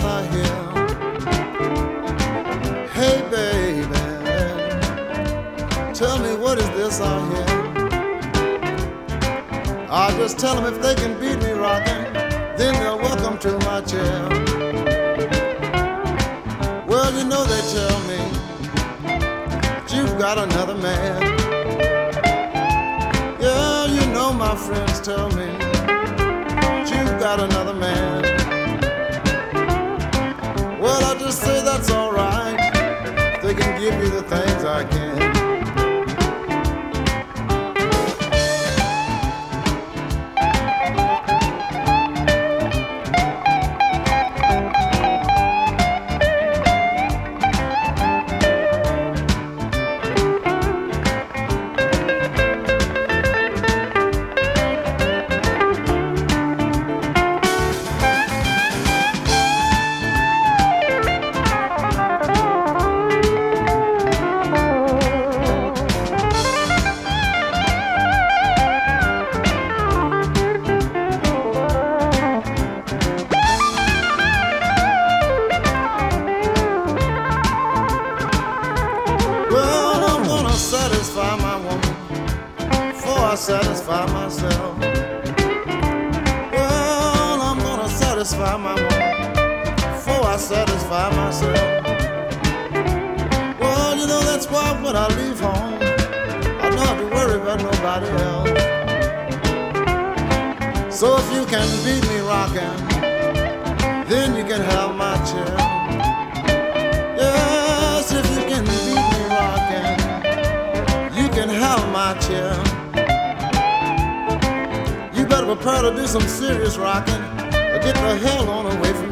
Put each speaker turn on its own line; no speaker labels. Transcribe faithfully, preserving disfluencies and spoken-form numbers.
I hear? Hey baby, tell me what is this I hear? I'll just tell them if they can beat me rocking, then they're welcome to my chair. Well, you know they tell me that you've got another man. Yeah, you know my friends tell me that you've got another man. Well, I just say that's alright, they can give you the things I can. Satisfy my woman before I satisfy myself. Well, I'm gonna satisfy my woman before I satisfy myself. Well, you know that's why when I leave home, I don't have to worry about nobody else. So if you can beat me rocking, then you can have my chair. Yes, if you can beat me rocking, you can have my chair. You better prepare to do some serious rocking or get the hell on away from